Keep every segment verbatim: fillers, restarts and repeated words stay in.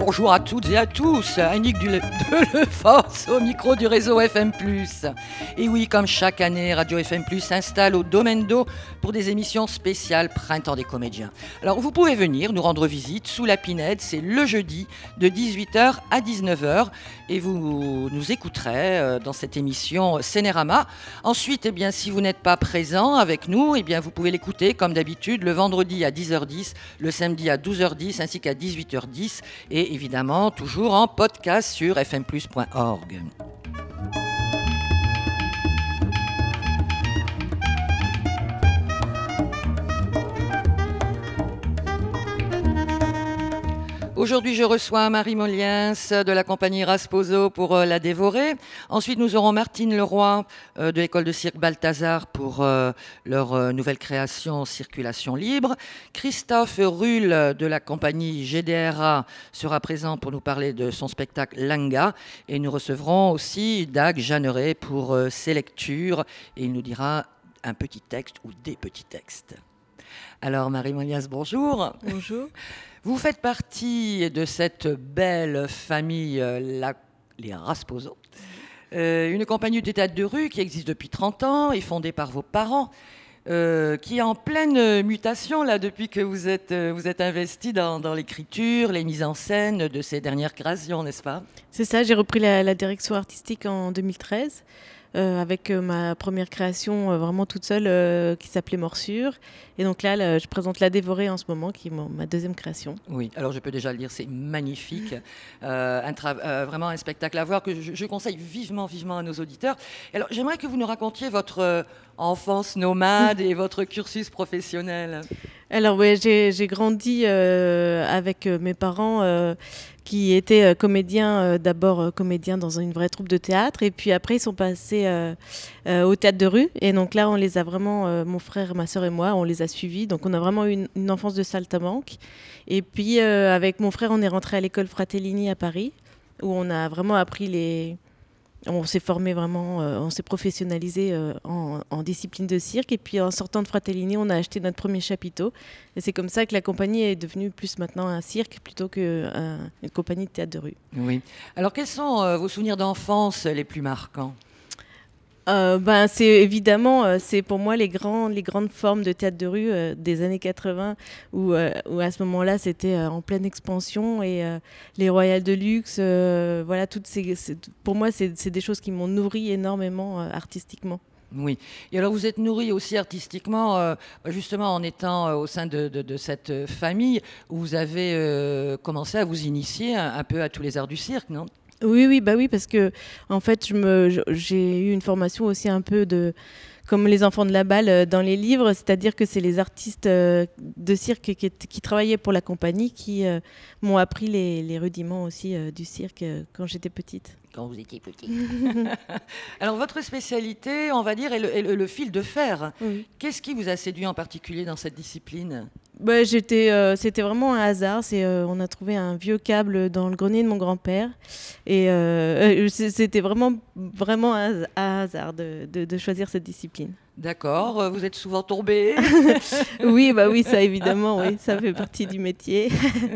bonjour à toutes et à tous, Annick de Leforce au micro du réseau F M plus. Et oui, comme chaque année, Radio F M plus s'installe au Domaine d'Eau pour des émissions spéciales Printemps des comédiens. Alors vous pouvez venir nous rendre visite sous la Pinède, c'est le jeudi de dix-huit heures à dix-neuf heures et vous nous écouterez dans cette émission Scénérama. Ensuite, eh bien, si vous n'êtes pas présent avec nous, eh bien, vous pouvez l'écouter comme d'habitude le vendredi à dix heures dix, le samedi à douze heures dix ainsi qu'à dix-huit heures dix et évidemment toujours en podcast sur f m plus point org. Aujourd'hui, je reçois Marie Moliens de la compagnie Rasposo pour euh, La Dévorée. Ensuite, nous aurons Martine Leroy euh, de l'école de cirque Balthazar pour euh, leur euh, nouvelle création Circulation Libre. Christophe Rull de la compagnie G D R A sera présent pour nous parler de son spectacle Langa. Et nous recevrons aussi Dag Jeanneret pour euh, ses lectures. Et il nous dira un petit texte ou des petits textes. Alors, Marie Moliens, bonjour. Bonjour. Vous faites partie de cette belle famille, euh, la, les Rasposo, euh, une compagnie de théâtre de rue qui existe depuis trente ans et fondée par vos parents, euh, qui est en pleine mutation là, depuis que vous êtes, euh, vous êtes investi dans, dans l'écriture, les mises en scène de ces dernières créations, n'est-ce pas ? C'est ça, j'ai repris la, la direction artistique en deux mille treize. Euh, avec euh, ma première création euh, vraiment toute seule euh, qui s'appelait Morsure. Et donc là, là, je présente La Dévorée en ce moment, qui est mon, ma deuxième création. Oui, alors je peux déjà le dire, c'est magnifique. Euh, un tra- euh, vraiment un spectacle à voir que je, je conseille vivement, vivement à nos auditeurs. Alors j'aimerais que vous nous racontiez votre euh, enfance nomade et votre cursus professionnel. Alors ouais, j'ai, j'ai grandi euh, avec euh, mes parents euh, qui étaient euh, comédiens, euh, d'abord euh, comédiens dans une vraie troupe de théâtre, et puis après ils sont passés euh, euh, au théâtre de rue. Et donc là, on les a vraiment, euh, mon frère, ma sœur et moi, on les a suivis. Donc on a vraiment eu une, une enfance de saltimbanque. Et puis euh, avec mon frère, on est rentré à l'école Fratellini à Paris, où on a vraiment appris les... On s'est formé vraiment, euh, on s'est professionnalisé euh, en, en discipline de cirque. Et puis en sortant de Fratellini, on a acheté notre premier chapiteau. Et c'est comme ça que la compagnie est devenue plus maintenant un cirque plutôt qu'une compagnie de théâtre de rue. Oui. Alors quels sont euh, vos souvenirs d'enfance les plus marquants ? Euh, ben, c'est évidemment, euh, c'est pour moi les, grands, les grandes formes de théâtre de rue euh, des années quatre-vingts, où, euh, où à ce moment-là, c'était euh, en pleine expansion, et euh, les Royales de Luxe, euh, voilà, toutes ces, c'est, pour moi, c'est, c'est des choses qui m'ont nourri énormément euh, artistiquement. Oui. Et alors vous êtes nourri aussi artistiquement, euh, justement en étant euh, au sein de, de, de cette famille où vous avez euh, commencé à vous initier un, un peu à tous les arts du cirque, non ? Oui, oui, bah oui, parce que en fait, je me, je- j'ai eu une formation aussi un peu de, comme les enfants de la balle euh, dans les livres, c'est-à-dire que c'est les artistes euh, de cirque qui, étaient- qui travaillaient pour la compagnie qui euh, m'ont appris les, les rudiments aussi euh, du cirque euh, quand j'étais petite. Quand vous étiez petit. Alors votre spécialité, on va dire, est le, est le- le fil de fer. Oui. Qu'est-ce qui vous a séduit en particulier dans cette discipline ? Bah, j'étais, euh, c'était vraiment un hasard. C'est, euh, on a trouvé un vieux câble dans le grenier de mon grand-père. Et euh, euh, c'est- c'était vraiment, vraiment un, un hasard de, de- de choisir cette discipline. D'accord, euh, vous êtes souvent tombé. Oui, bah oui, ça évidemment, oui, ça fait partie du métier.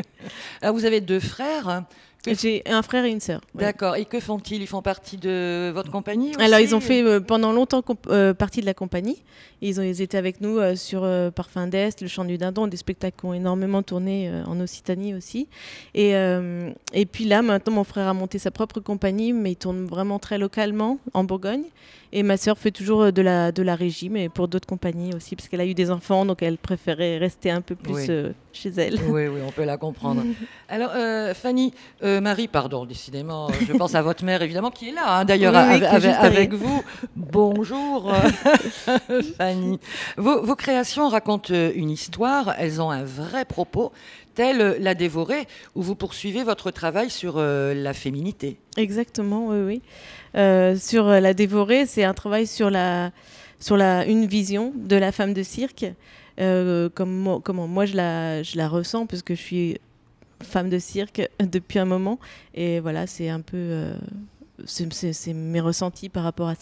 Alors vous avez deux frères. Que- J'ai un frère et une sœur. Ouais. D'accord, et que font-ils ? Ils font partie de votre compagnie aussi ? Alors, ils ont fait euh, pendant longtemps comp- euh, partie de la compagnie. Ils, ont, ils étaient avec nous euh, sur euh, Parfum d'Est, Le Chant du Dindon, des spectacles qui ont énormément tourné euh, en Occitanie aussi. Et, euh, et puis là, maintenant, mon frère a monté sa propre compagnie, mais il tourne vraiment très localement en Bourgogne. Et ma sœur fait toujours euh, de la, de la régie, mais pour d'autres compagnies aussi, parce qu'elle a eu des enfants, donc elle préférait rester un peu plus Oui. euh, chez elle. Oui, oui, on peut la comprendre. Alors, euh, Fanny, euh, Marie, pardon, décidément, euh, je pense à votre mère, évidemment, qui est là, hein, d'ailleurs, Oui, oui, avec, qui est avec- juste avec derrière. vous. Bonjour, euh, Fanny. Vos, vos créations racontent euh, une histoire, elles ont un vrai propos, tel euh, La Dévorée, où vous poursuivez votre travail sur euh, la féminité. Exactement, oui, oui. Euh, sur euh, La Dévorée, c'est un travail sur, la, sur la, une vision de la femme de cirque, euh, comme moi- comment moi je la, je la ressens, parce que je suis femme de cirque depuis un moment. Et voilà, c'est un peu... euh, c'est, c'est- c'est mes ressentis par rapport à ça.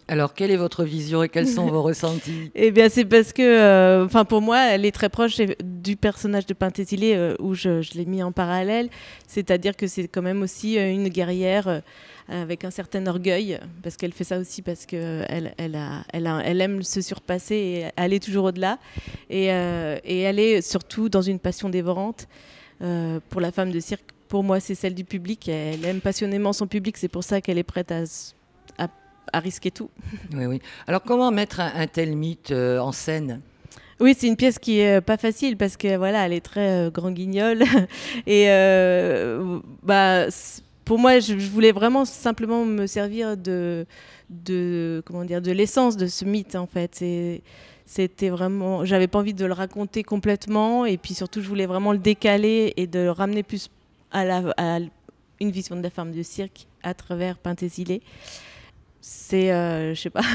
Alors, quelle est votre vision et quels sont vos ressentis? Eh bien, c'est parce que, enfin, euh, pour moi, elle est très proche du personnage de Penthesilée euh, où je, je l'ai mis en parallèle. C'est-à-dire que c'est quand même aussi une guerrière euh, avec un certain orgueil, parce qu'elle fait ça aussi parce qu'elle elle a, elle a, elle aime se surpasser et aller toujours au-delà. Et, euh, et elle est surtout dans une passion dévorante. Euh, pour la femme de cirque, pour moi, c'est celle du public. Elle aime passionnément son public. C'est pour ça qu'elle est prête à, à, à risquer tout. Oui, oui. Alors, comment mettre un, un tel mythe euh, en scène? Oui, c'est une pièce qui est pas facile parce que voilà, elle est très euh, grand guignol et euh, bah pour moi, je, je voulais vraiment simplement me servir de de comment dire de l'essence de ce mythe en fait. C'est C'était vraiment, j'avais pas envie de le raconter complètement et puis surtout je voulais vraiment le décaler et de le ramener plus à, la, à une vision de la femme de cirque à travers Penthesilée. C'est, euh, je sais pas.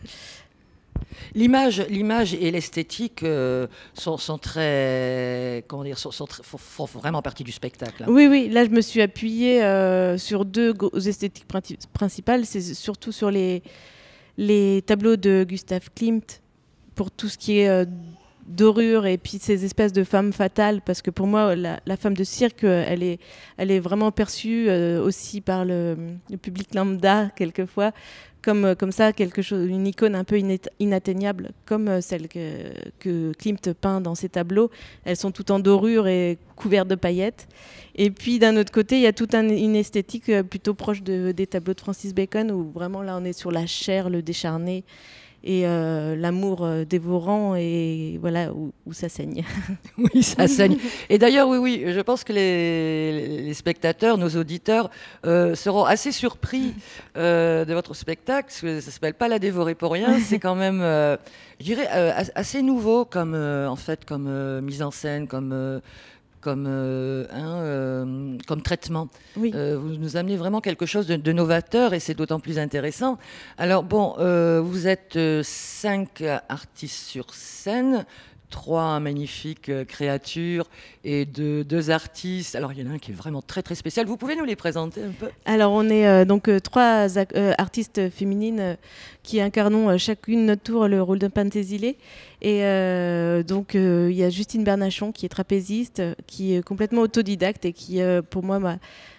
L'image, l'image et l'esthétique euh, sont, sont très, comment dire, sont, sont très, font, font vraiment partie du spectacle. Hein. Oui, oui. Là, je me suis appuyée euh, sur deux esthétiques principales. C'est surtout sur les les tableaux de Gustav Klimt pour tout ce qui est euh, dorure et puis ces espèces de femmes fatales, parce que pour moi la, la femme de cirque elle est, elle est vraiment perçue euh, aussi par le, le public lambda quelquefois comme, comme ça, quelque chose, une icône un peu inatteignable comme celle que, que Klimt peint dans ses tableaux. Elles sont toutes en dorure et couvertes de paillettes, et puis d'un autre côté il y a toute un, une esthétique plutôt proche de, des tableaux de Francis Bacon où vraiment là on est sur la chair, le décharné et euh, l'amour euh, dévorant, et voilà où, où ça saigne. Oui, ça saigne. Et d'ailleurs, oui, oui, je pense que les, les spectateurs, nos auditeurs, euh, seront assez surpris euh, de votre spectacle, parce que ça s'appelle pas La dévorer pour rien. C'est quand même, euh, je dirais, euh, assez nouveau comme, euh, en fait, comme euh, mise en scène, comme euh, comme, euh, hein, euh, comme traitement. Oui. Euh, vous nous amenez vraiment quelque chose de, de novateur et c'est d'autant plus intéressant. Alors bon, euh, vous êtes euh, cinq artistes sur scène, trois magnifiques euh, créatures et deux, deux artistes. Alors il y en a un qui est vraiment très très spécial. Vous pouvez nous les présenter un peu? Alors on est euh, donc euh, trois euh, artistes féminines euh, qui incarnons euh, chacune notre tour le rôle de Penthesilée. Et euh, donc il euh, y a Justine Bernachon qui est trapéziste, qui est complètement autodidacte et qui euh, pour moi m'a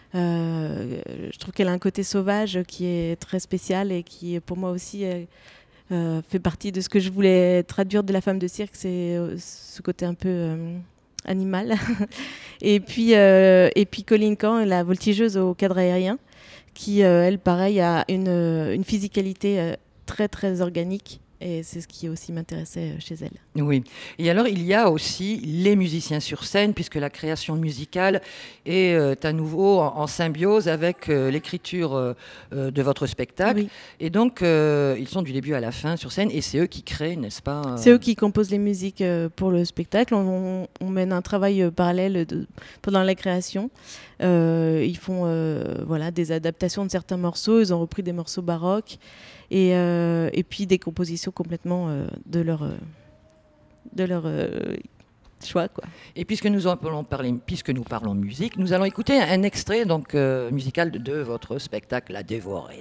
Euh, je trouve qu'elle a un côté sauvage qui est très spécial et qui pour moi aussi euh, euh, fait partie de ce que je voulais traduire de la femme de cirque, c'est euh, ce côté un peu euh, animal. et puis euh, et puis Colline Kahn, la voltigeuse au cadre aérien, qui euh, elle pareil a une, une physicalité euh, très très organique. Et c'est ce qui aussi m'intéressait chez elle. Oui. Et alors, il y a aussi les musiciens sur scène, puisque la création musicale est euh, à nouveau en, en symbiose avec euh, l'écriture euh, de votre spectacle. Oui. Et donc, euh, ils sont du début à la fin sur scène, et c'est eux qui créent, n'est-ce pas euh... C'est eux qui composent les musiques euh, pour le spectacle. On, on mène un travail euh, parallèle de, pendant la création. Euh, ils font euh, voilà, des adaptations de certains morceaux. Ils ont repris des morceaux baroques. Et, euh, et puis des compositions complètement euh, de leur, euh, de leur euh, choix, quoi. Et puisque nous, allons parler, puisque nous parlons musique, nous allons écouter un, un extrait donc, euh, musical de, de votre spectacle La Dévorée.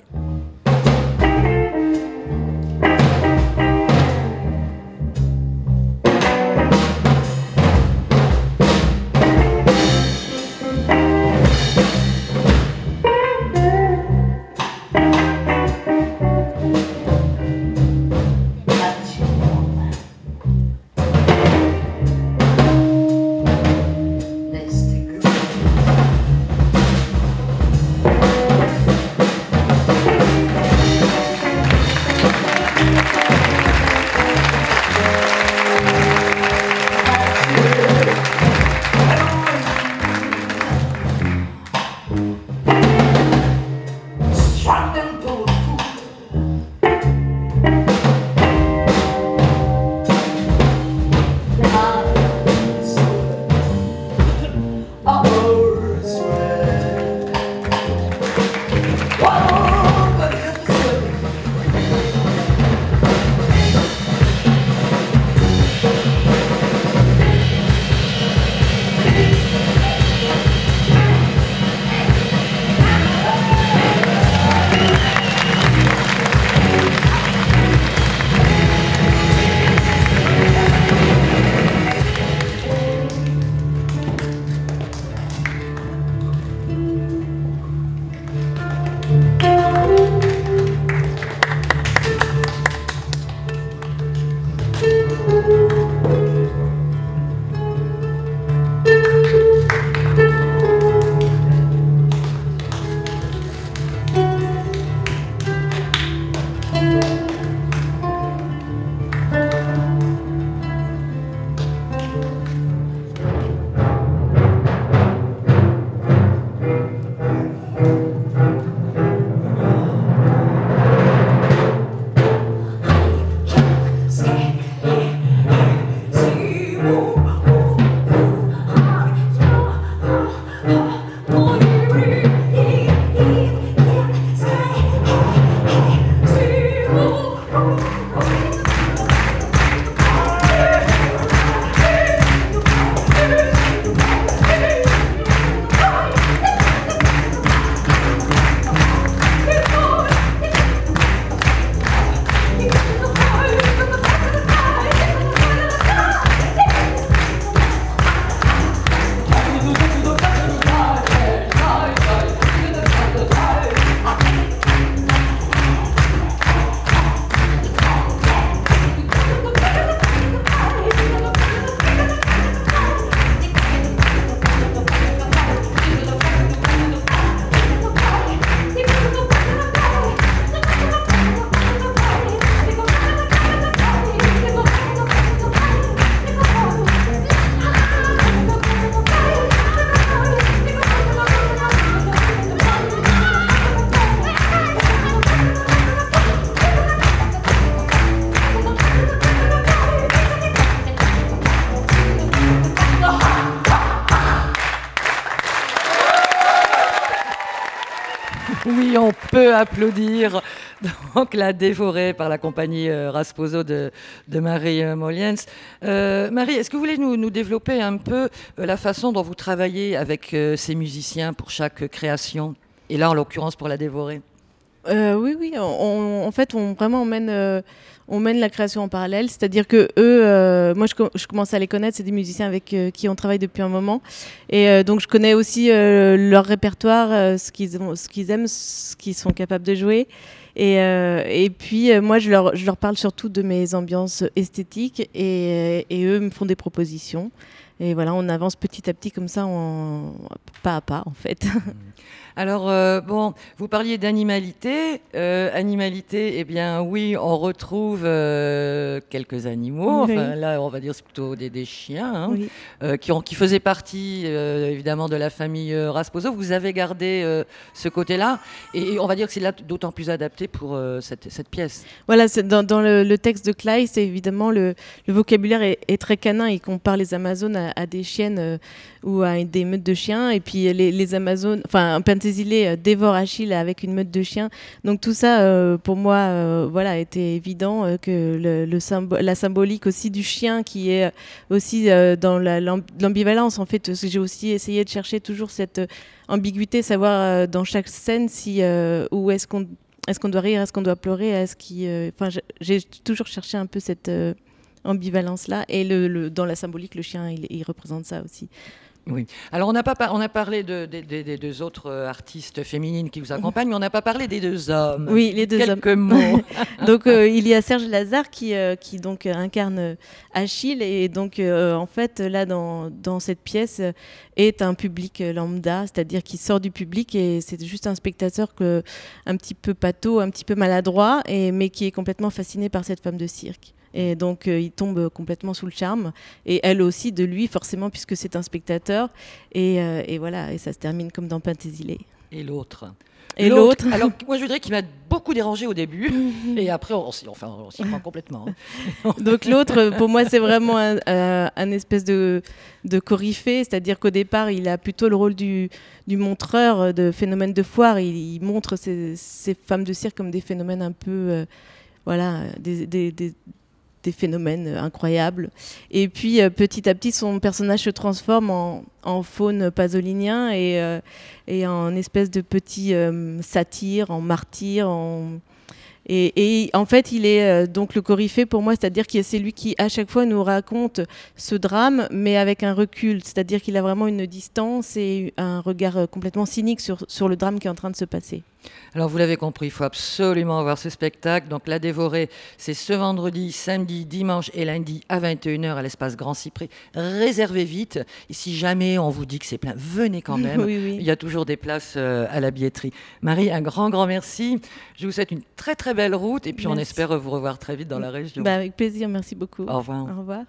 oui, on peut applaudir. Donc, La Dévorée par la compagnie euh, Rasposo de, de Marie euh, Moliens. Euh, Marie, est-ce que vous voulez nous, nous développer un peu euh, la façon dont vous travaillez avec euh, ces musiciens pour chaque création? Et là, en l'occurrence, pour La Dévorée. Euh, oui, oui. On, on- en fait, on vraiment on mène, euh, on mène la création en parallèle. C'est-à-dire que eux, euh, moi, je, co- je commence à les connaître. C'est des musiciens avec euh, qui on travaille depuis un moment, et euh, donc je connais aussi euh, leur répertoire, euh, ce qu'ils ont- ce qu'ils aiment, ce qu'ils sont capables de jouer. Et, euh, et puis euh, moi, je leur, je leur parle surtout de mes ambiances esthétiques, et, et eux me font des propositions. Et voilà, on avance petit à petit comme ça, en, pas à pas, en fait. Alors, euh, bon, vous parliez d'animalité. Euh, animalité, eh bien, oui, on retrouve euh, quelques animaux. Enfin, Oui, là, on va dire c'est plutôt des, des chiens, hein, oui. euh, qui, ont, qui faisaient partie, euh, évidemment, de la famille euh, Rasposo. Vous avez gardé euh, ce côté-là. Et, et on va dire que c'est là d'autant plus adapté pour euh, cette, cette pièce. Voilà, c'est dans, dans le, le texte de Clay, c'est évidemment le, le vocabulaire est, est très canin. Il compare les Amazones à, à des chiennes euh, ou à des meutes de chiens. Et puis les, les Amazones, enfin, Pentésilée euh, dévore Achille avec une meute de chiens. Donc tout ça, euh, pour moi, euh, voilà, était évident euh, que le, le symbo- la symbolique aussi du chien qui est aussi euh, dans la- l'am- l'ambivalence. En fait, parce que j'ai aussi essayé de chercher toujours cette euh, ambiguïté, savoir euh, dans chaque scène si euh, où est-ce qu'on est-ce qu'on doit rire, est-ce qu'on doit pleurer, est-ce qu'il, euh, enfin, j'ai j'ai toujours cherché un peu cette euh, ambivalence-là. Et le, le- dans la symbolique, le chien, il, il représente ça aussi. Oui. Alors, on, n'a pas par- on a parlé de- de- de- des deux autres euh, artistes féminines qui vous accompagnent, mais on n'a pas parlé des deux hommes. Oui, les deux Quelques hommes. mots. Donc euh, il y a Serge Lazare qui, euh, qui donc euh, incarne euh, Achille, et donc euh, en fait là dans, dans cette pièce euh, est un public euh, lambda, c'est-à-dire qui sort du public, et c'est juste un spectateur que, un petit peu pâteau, un petit peu maladroit, et, mais qui est complètement fasciné par cette femme de cirque. Et donc euh, il tombe complètement sous le charme, et elle aussi de lui forcément, puisque c'est un spectateur, et, euh, et voilà, et ça se termine comme dans Pentésilée. Et l'autre. Et l'autre, Alors, moi, je voudrais qu'il m'a beaucoup dérangé au début, et après, on s'y enfin, on s'y prend complètement. hein. donc l'autre, pour moi, c'est vraiment un, un- un espèce de, de coryphée, c'est-à-dire qu'au départ, il a plutôt le rôle du, du montreur de phénomènes de foire. Il, il montre ces, ces femmes de cirque comme des phénomènes un peu, euh, voilà, des, des- des- des phénomènes incroyables. Et puis, euh, petit à petit, son personnage se transforme en, en faune pasolinien, et, euh, et en espèce de petit euh, satyre, en martyr, en et, et en fait, il est euh, donc le coryphée pour moi, c'est-à-dire que c'est lui qui, à chaque fois, nous raconte ce drame, mais avec un recul, c'est-à-dire qu'il a vraiment une distance et un regard euh, complètement cynique sur, sur le drame qui est en train de se passer. Alors, vous l'avez compris, il faut absolument voir ce spectacle. Donc, La Dévorée, c'est ce vendredi, samedi, dimanche et lundi à vingt et une heures à l'espace Grand Cyprès. Réservez vite. Et si jamais on vous dit que c'est plein, venez quand même. Oui, oui. Il y a toujours des places euh, à la billetterie. Marie, un grand, grand merci. Je vous souhaite une très, très belle route. Et puis, on Merci. espère vous revoir très vite dans la région. Bah, avec plaisir, merci beaucoup. Au revoir. Au revoir.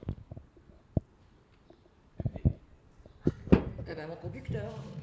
Eh ben, mon conducteur.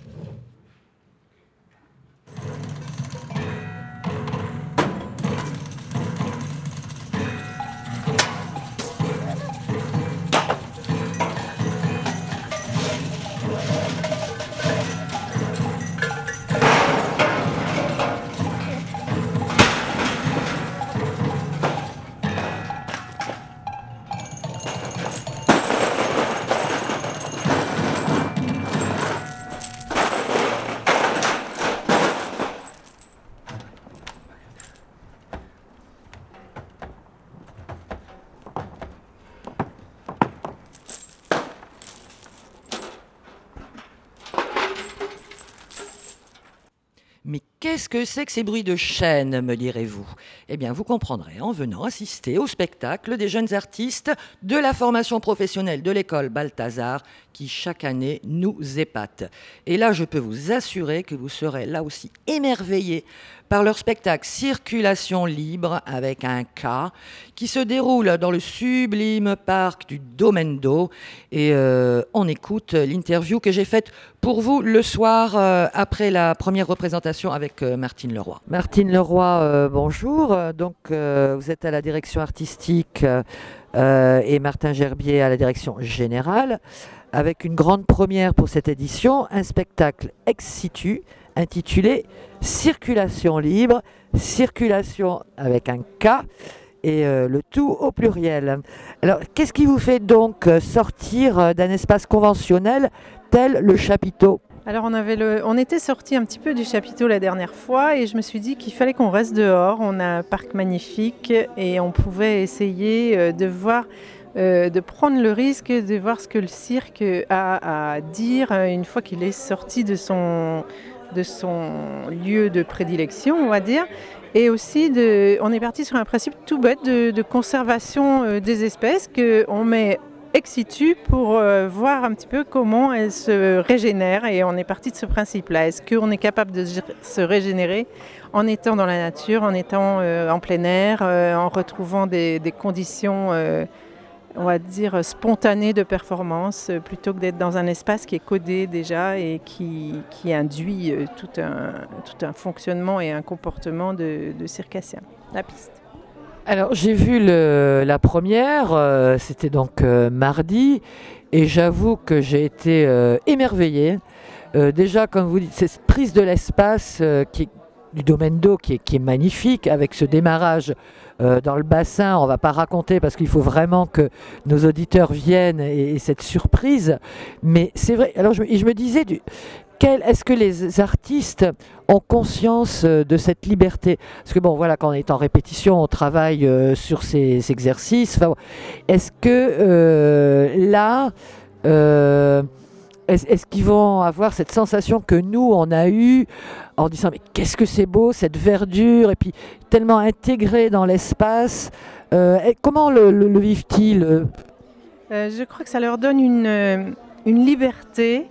Mais qu'est-ce que c'est que ces bruits de chaîne, me direz-vous? Eh bien, vous comprendrez en venant assister au spectacle des jeunes artistes de la formation professionnelle de l'école Balthazar, qui chaque année nous épate. Et là, je peux vous assurer que vous serez là aussi émerveillés par leur spectacle Circulation libre avec un K, qui se déroule dans le sublime parc du Domaine d'Eau. Et euh, on écoute l'interview que j'ai faite pour vous le soir euh, après la première représentation avec euh, Martine Leroy. Martine Leroy, euh, bonjour. Donc, euh, vous êtes à la direction artistique euh, et Martin Gerbier à la direction générale, avec une grande première pour cette édition, un spectacle ex situ intitulé Circulation libre, circulation avec un K et euh, le tout au pluriel. Alors, qu'est-ce qui vous fait donc sortir d'un espace conventionnel tel le chapiteau ? Alors on, avait le, on était sorti un petit peu du chapiteau la dernière fois et je me suis dit qu'il fallait qu'on reste dehors. On a un parc magnifique et on pouvait essayer de voir, euh, de prendre le risque de voir ce que le cirque a à dire une fois qu'il est sorti de son, de son lieu de prédilection, on va dire. Et aussi, de, on est parti sur un principe tout bête de, de conservation des espèces qu'on met ex situ pour euh, voir un petit peu comment elles se régénèrent, et on est parti de ce principe-là. Est-ce qu'on est capable de se régénérer en étant dans la nature, en étant euh, en plein air, euh, en retrouvant des, des conditions, euh, on va dire, spontanées de performance, euh, plutôt que d'être dans un espace qui est codé déjà et qui, qui induit euh, tout, un, tout un fonctionnement et un comportement de, de circassien, la piste. Alors j'ai vu le, la première, euh, c'était donc euh, mardi, et j'avoue que j'ai été euh, émerveillée. Euh, déjà, comme vous dites, cette prise de l'espace euh, qui, du domaine d'eau qui est, qui est magnifique, avec ce démarrage euh, dans le bassin. On ne va pas raconter parce qu'il faut vraiment que nos auditeurs viennent et, et cette surprise. Mais c'est vrai, alors je, je me disais... Du, est-ce que les artistes ont conscience de cette liberté ? Parce que bon, voilà, quand on est en répétition, on travaille euh, sur ces exercices. Enfin, est-ce que euh, là, euh, est-ce, est-ce qu'ils vont avoir cette sensation que nous, on a eue en disant mais qu'est-ce que c'est beau, cette verdure, et puis tellement intégré dans l'espace. Euh, comment le, le, le vivent-ils euh, Je crois que ça leur donne une, une liberté.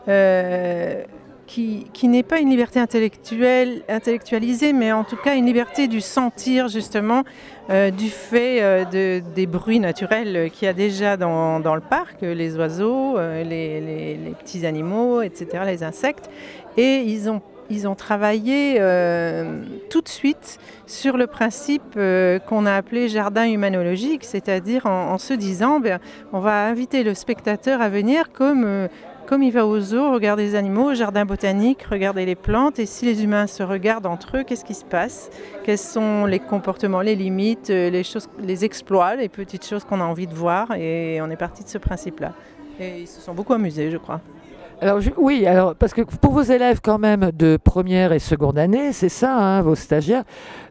Euh, qui, qui n'est pas une liberté intellectuelle, intellectualisée, mais en tout cas une liberté du sentir, justement, euh, du fait euh, de, des bruits naturels qu'il y a déjà dans, dans le parc, les oiseaux, euh, les, les, les petits animaux, et cetera, les insectes. Et ils ont, ils ont travaillé euh, tout de suite sur le principe euh, qu'on a appelé jardin humanologique, c'est-à-dire en, en se disant, ben, on va inviter le spectateur à venir comme... Euh, Comme il va au zoo, regarder les animaux, au jardin botanique, regarder les plantes. Et si les humains se regardent entre eux, qu'est-ce qui se passe ? Quels sont les comportements, les limites, les, choses, les exploits, les petites choses qu'on a envie de voir ? Et on est parti de ce principe-là. Et ils se sont beaucoup amusés, je crois. Alors je, oui, alors parce que pour vos élèves quand même de première et seconde année, c'est ça, hein, vos stagiaires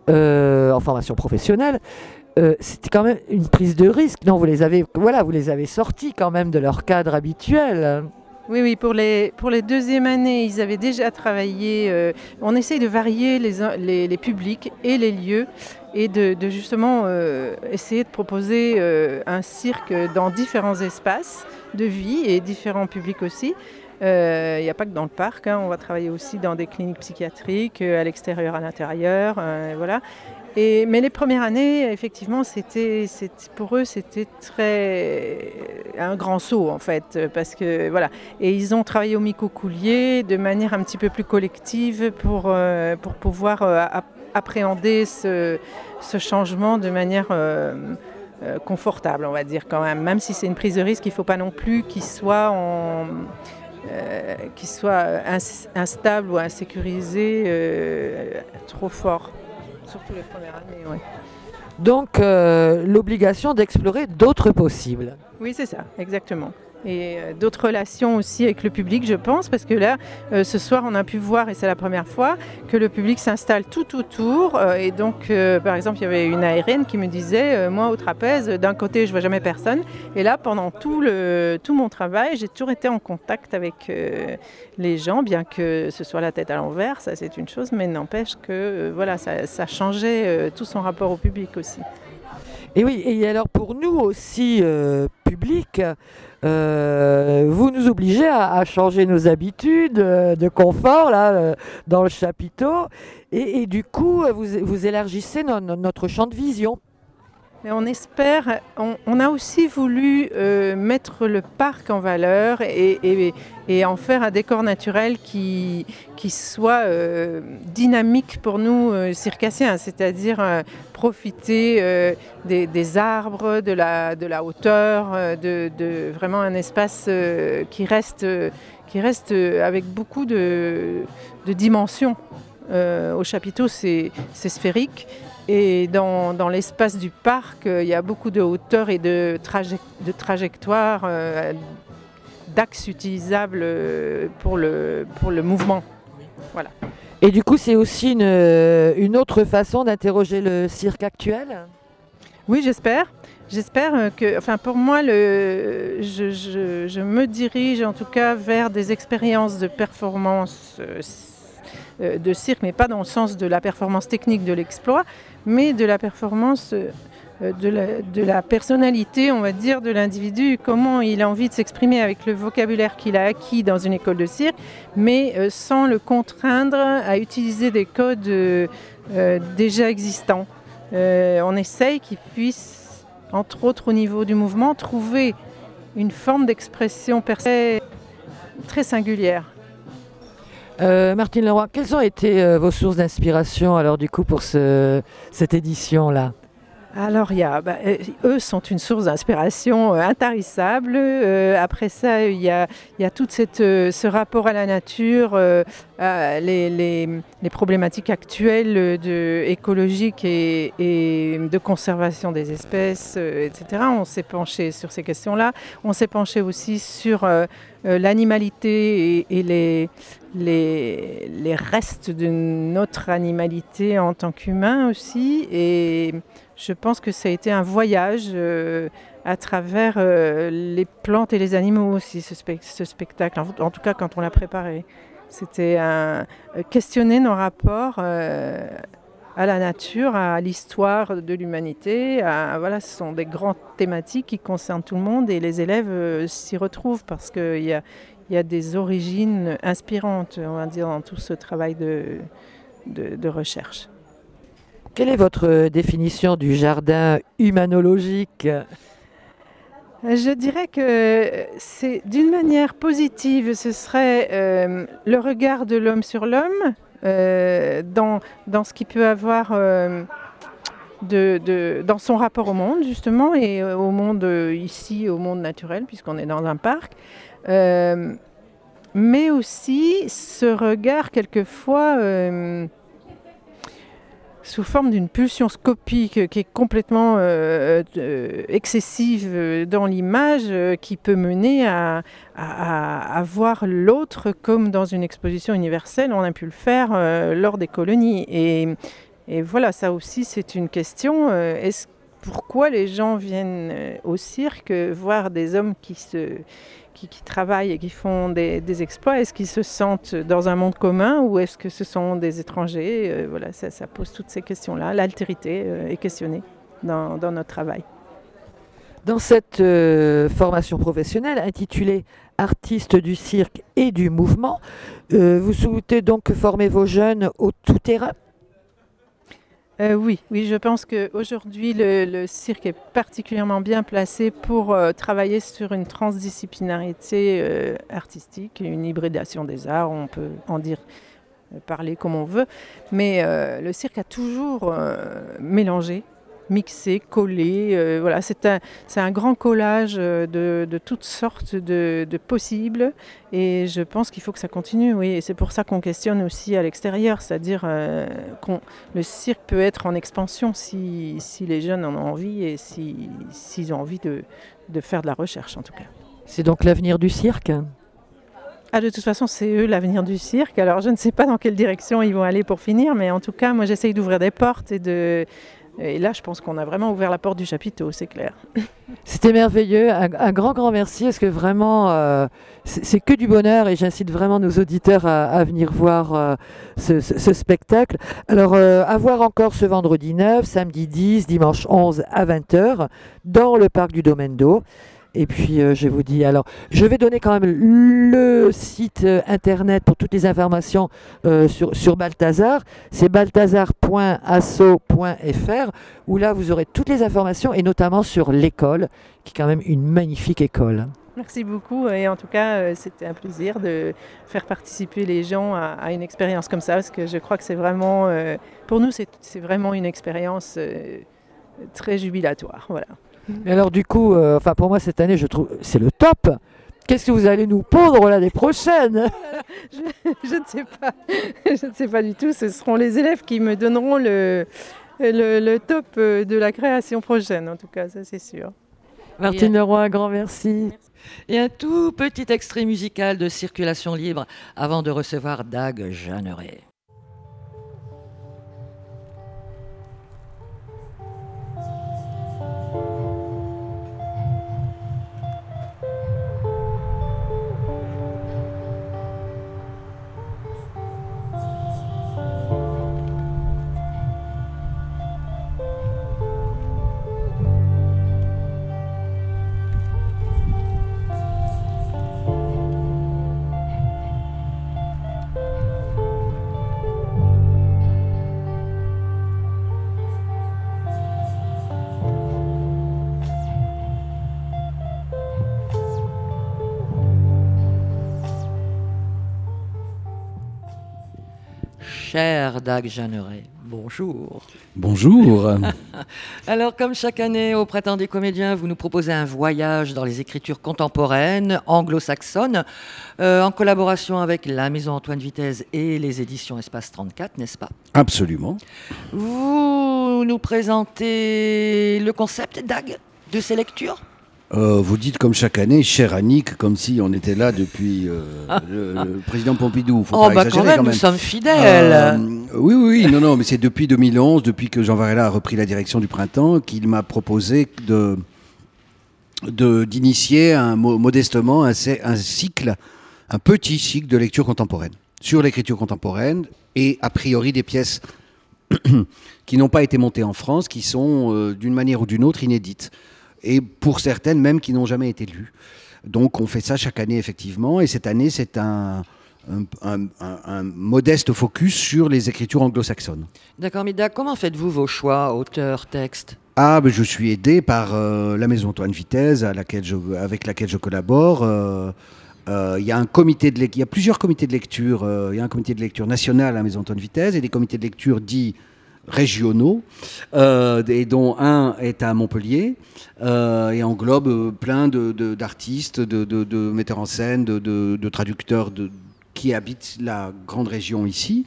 euh, en formation professionnelle. Euh, c'était quand même une prise de risque. Non, vous les avez, voilà, vous les avez sortis quand même de leur cadre habituel. Oui, oui, pour les, pour les deuxièmes années, ils avaient déjà travaillé. Euh, on essaye de varier les, les, les publics et les lieux et de, de justement euh, essayer de proposer euh, un cirque dans différents espaces de vie et différents publics aussi. Il euh, n'y a pas que dans le parc, hein, on va travailler aussi dans des cliniques psychiatriques, à l'extérieur, à l'intérieur, euh, voilà. Et, mais les premières années, effectivement, c'était, c'était, pour eux, c'était très un grand saut, en fait, parce que voilà. Et ils ont travaillé au Micocoulier de manière un petit peu plus collective pour, euh, pour pouvoir euh, appréhender ce, ce changement de manière euh, euh, confortable, on va dire quand même. Même si c'est une prise de risque, il ne faut pas non plus qu'il soit en... Euh, qui soit ins- instable ou insécurisé euh, trop fort, surtout les premières années. Ouais. Donc euh, l'obligation d'explorer d'autres possibles. Oui, c'est ça, exactement. Et euh, d'autres relations aussi avec le public, je pense, parce que là, euh, ce soir, on a pu voir, et c'est la première fois, que le public s'installe tout autour. Euh, et donc, euh, par exemple, il y avait une aérienne qui me disait, euh, moi, au trapèze, d'un côté, je ne vois jamais personne. Et là, pendant tout, le, tout mon travail, j'ai toujours été en contact avec euh, les gens, bien que ce soit la tête à l'envers, ça c'est une chose, mais n'empêche que euh, voilà, ça, ça changeait euh, tout son rapport au public aussi. Et oui, et alors pour nous aussi, euh, public, euh, vous nous obligez à, à changer nos habitudes euh, de confort là, euh, dans le chapiteau, et, et du coup, vous, vous élargissez no, no, notre champ de vision. Mais on espère, on, on a aussi voulu euh, mettre le parc en valeur et, et, et en faire un décor naturel qui, qui soit euh, dynamique pour nous euh, circassiens, c'est-à-dire euh, profiter euh, des, des arbres, de la, de la hauteur, euh, de, de vraiment un espace euh, qui reste, euh, qui reste avec beaucoup de, de dimensions. Euh, au chapiteau, c'est, c'est sphérique. Et dans, dans l'espace du parc, euh, il y a beaucoup de hauteur et de, traje- de trajectoires, euh, d'axes utilisables pour le, pour le mouvement. Voilà. Et du coup, c'est aussi une, une autre façon d'interroger le cirque actuel ? Oui, j'espère. J'espère que, enfin pour moi, le, je, je, je me dirige en tout cas vers des expériences de performance euh, de cirque, mais pas dans le sens de la performance technique de l'exploit, mais de la performance de la, de la personnalité, on va dire, de l'individu, comment il a envie de s'exprimer avec le vocabulaire qu'il a acquis dans une école de cirque, mais sans le contraindre à utiliser des codes euh, déjà existants. Euh, on essaye qu'il puisse, entre autres au niveau du mouvement, trouver une forme d'expression personnelle très singulière. Euh, Martine Leroy, quelles ont été euh, vos sources d'inspiration alors du coup pour ce, cette édition-là ? Alors, il y a, bah, eux sont une source d'inspiration euh, intarissable. Euh, après ça, il y a, il y a tout cette, euh, ce rapport à la nature, euh, à les, les, les problématiques actuelles de, écologiques et, et de conservation des espèces, euh, et cetera. On s'est penché sur ces questions-là. On s'est penché aussi sur euh, euh, l'animalité et, et les, les, les restes de notre animalité en tant qu'humain aussi. Et je pense que ça a été un voyage euh, à travers euh, les plantes et les animaux aussi, ce, spe- ce spectacle, en, en tout cas quand on l'a préparé. C'était un, questionner nos rapports euh, à la nature, à l'histoire de l'humanité. À, voilà, ce sont des grandes thématiques qui concernent tout le monde et les élèves euh, s'y retrouvent parce qu'il y a, y a des origines inspirantes, on va dire, dans tout ce travail de, de, de recherche. Quelle est votre définition du jardin humanologique ? Je dirais que c'est d'une manière positive, ce serait euh, le regard de l'homme sur l'homme, euh, dans, dans ce qu'il peut avoir euh, de, de, dans son rapport au monde justement, et au monde euh, ici, au monde naturel, puisqu'on est dans un parc. Euh, mais aussi ce regard quelquefois euh, sous forme d'une pulsion scopique qui est complètement euh, euh, excessive dans l'image, euh, qui peut mener à, à, à voir l'autre comme dans une exposition universelle. On a pu le faire euh, lors des colonies. Et, et voilà, ça aussi c'est une question. Euh, est-ce, pourquoi les gens viennent au cirque voir des hommes qui se... Qui, qui travaillent et qui font des, des exploits, est-ce qu'ils se sentent dans un monde commun ou est-ce que ce sont des étrangers ? euh, Voilà, ça, ça pose toutes ces questions-là. L'altérité euh, est questionnée dans, dans notre travail. Dans cette euh, formation professionnelle intitulée « Artistes du cirque et du mouvement », euh, vous souhaitez donc former vos jeunes au tout-terrain ? Euh, oui, oui, je pense qu'aujourd'hui, le, le cirque est particulièrement bien placé pour euh, travailler sur une transdisciplinarité euh, artistique, une hybridation des arts, on peut en dire, euh, parler comme on veut, mais euh, le cirque a toujours euh, mélangé, mixé, collé, euh, voilà, c'est un, c'est un grand collage de, de toutes sortes de, de possibles et je pense qu'il faut que ça continue, oui, et c'est pour ça qu'on questionne aussi à l'extérieur, c'est-à-dire euh, qu'on le cirque peut être en expansion si, si les jeunes en ont envie et si, s'ils ont envie de, de faire de la recherche en tout cas. C'est donc l'avenir du cirque ? Ah, de toute façon, c'est eux l'avenir du cirque, alors je ne sais pas dans quelle direction ils vont aller pour finir, mais en tout cas, moi j'essaye d'ouvrir des portes et de... Et là, je pense qu'on a vraiment ouvert la porte du chapiteau, c'est clair. C'était merveilleux, un, un grand, grand merci, parce que vraiment, euh, c'est, c'est que du bonheur et j'incite vraiment nos auditeurs à, à venir voir euh, ce, ce, ce spectacle. Alors, euh, à voir encore ce vendredi neuf, samedi dix, dimanche onze à vingt heures, dans le parc du Domaine d'Eau. Et puis euh, je vous dis, alors je vais donner quand même le site euh, internet pour toutes les informations euh, sur, sur Balthazar. C'est balthazar point asso point f r où là vous aurez toutes les informations et notamment sur l'école, qui est quand même une magnifique école. Merci beaucoup et en tout cas euh, c'était un plaisir de faire participer les gens à, à une expérience comme ça, parce que je crois que c'est vraiment, euh, pour nous c'est, c'est vraiment une expérience euh, très jubilatoire. Voilà. Mais alors du coup, euh, enfin pour moi cette année je trouve c'est le top. Qu'est-ce que vous allez nous pondre l'année prochaine? je, je ne sais pas, je ne sais pas du tout, ce seront les élèves qui me donneront le, le, le top de la création prochaine, en tout cas ça c'est sûr. Martine Leroy, un grand merci. Et un tout petit extrait musical de Circulation libre avant de recevoir Dag Jeanneret. Cher Dag Jeanneret, bonjour. Bonjour. Alors, comme chaque année, au Printemps des Comédiens, vous nous proposez un voyage dans les écritures contemporaines, anglo-saxonnes, euh, en collaboration avec la Maison Antoine Vitez et les éditions Espace trente-quatre, n'est-ce pas? Absolument. Vous nous présentez le concept, Dag, de ces lectures? Euh, vous dites comme chaque année, cher Annick, comme si on était là depuis euh, le, le président Pompidou. Faut Oh, pas bah exagérer, quand même, quand même, nous sommes fidèles. Euh, oui, oui, oui, non, non, mais c'est depuis deux mille onze, depuis que Jean Varela a repris la direction du Printemps, qu'il m'a proposé de, de, d'initier un, modestement un, un cycle, un petit cycle de lecture contemporaine, sur l'écriture contemporaine, et a priori des pièces qui n'ont pas été montées en France, qui sont euh, d'une manière ou d'une autre inédites. Et pour certaines même qui n'ont jamais été lues. Donc on fait ça chaque année effectivement, et cette année c'est un, un, un, un, un modeste focus sur les écritures anglo-saxonnes. D'accord, mais Dag, comment faites-vous vos choix, auteur, texte? Ah, ben je suis aidé par euh, la Maison Antoine Vitez, à laquelle je, avec laquelle je collabore. Euh, euh, il y a un comité de, il y a plusieurs comités de lecture. Euh, il y a un comité de lecture national à la Maison Antoine Vitez et des comités de lecture dits régionaux, euh, et dont un est à Montpellier, euh, et englobe euh, plein de, de, d'artistes, de, de, de metteurs en scène, de, de, de traducteurs de, qui habitent la grande région ici.